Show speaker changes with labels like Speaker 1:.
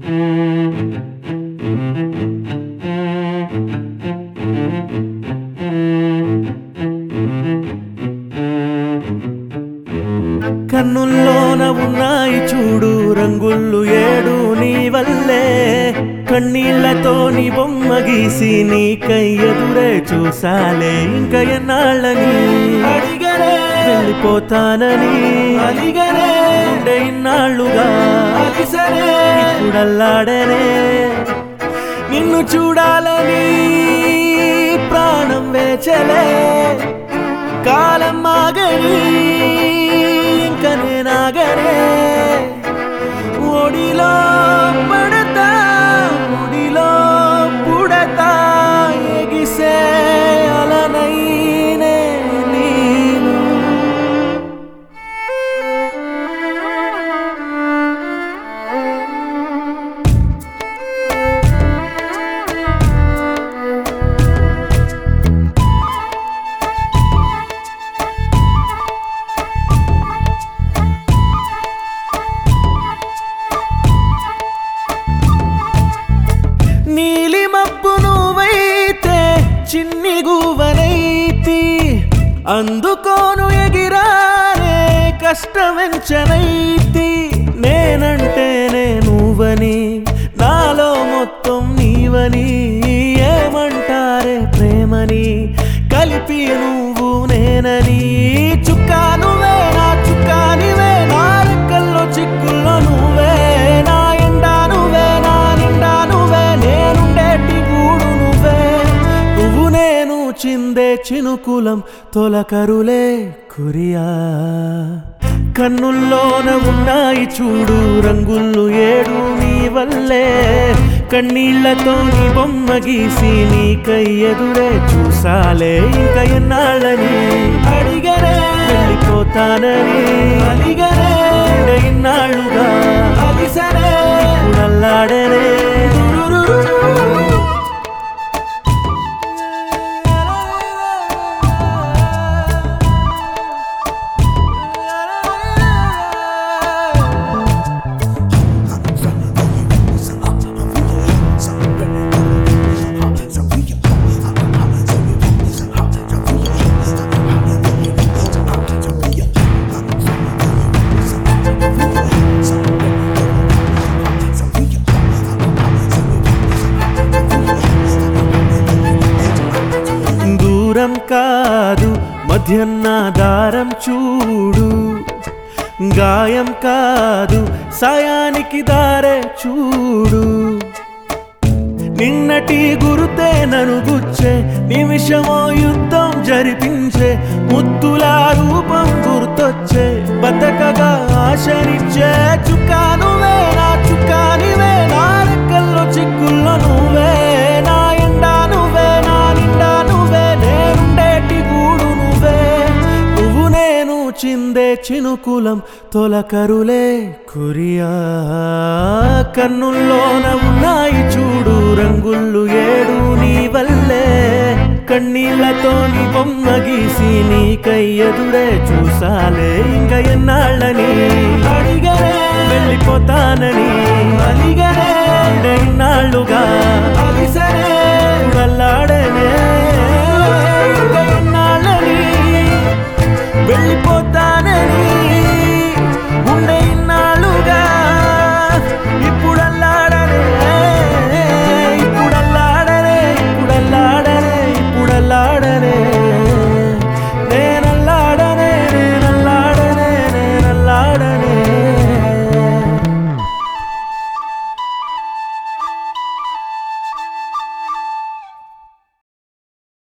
Speaker 1: కన్నుల్లోన ఉన్నాయి చూడు రంగుళ్ళు ఏడు నీ వల్లే కన్నీళ్లతో నీ బొమ్మ గీసి నీకై ఎదురే చూసాలే ఇంకా ఎన్నాళ్ళని అడిగనే వెళ్ళిపోతానని అడిగనే ఉండే ఇన్నాళ్ళుగా అలిసనే ఇప్పుడల్లాడనే నిన్ను చూడాలని ప్రాణం వేచలే కాలం ఆగని ఇంకా నేనాగనే ఒడిలో పడతా ఒడిలో పుడతా ఎగిసే అలనైనే నేను నీలి మబ్బు నువ్వైతే చిన్ని గువ్వనైతి అందుకోను ఎగిరానే కష్టమెంచనైతి నేనంటేనే నువ్వని నాలో మొత్తం నీవని ఏమంటారే ప్రేమని కలిపి నువ్వు నేనని చుక్కా నువ్వే నా చుక్కా నీవే నా రెక్కల్లో చిక్కుల్లో నువ్వే నా ఎండా నువ్వే నా నిండా నువ్వే నేనుండేటి గూడు నువ్వే నువ్వు నేను చిందే చినుకులం తొలకరులే కురియా కన్నుల్లోన ఉన్నాయి చూడు రంగుళ్ళు ఏడు నీ వల్లే కన్నీళ్లతో నీ బొమ్మ గీసి నీకై ఎదురే చూసాలే ఇంకా ఎన్నాళ్ళని అడిగనే వెళ్ళిపోతానని అడిగనే ఇన్నాళ్ళుగా అలిసనే ఇప్పుడల్లాడనే దూరం కాదు మధ్యన్న దారం చూడు గాయం కాదు సాయానికి దారే చూడు నిన్నటి గురుతే నన్ను గుచ్చే నిమిషమో యుద్ధం జరిపించే ముద్దుల రూపం గుర్తొచ్చే బతకగా ఆశనిచ్చే చుక్కా నువ్వే నా చుక్కా నీవే నా రెక్కల్లో చిక్కుల్లో నువ్వే నా ఎండా నువ్వే నా నిండా నువ్వే నేనుండేటి గూడు నువ్వే నువ్వు నేను చిందే చినుకులం తొలకరులే కురియా కన్నుల్లోన ఉన్నాయి చూడు రంగుళ్ళు ఏడు నీ వల్లే కన్నీళ్లతో నీ బొమ్మ గీసి నీకై ఎదురే చూసాలే ఇంకా ఎన్నాళ్ళని అడిగనే వెళ్ళిపోతానని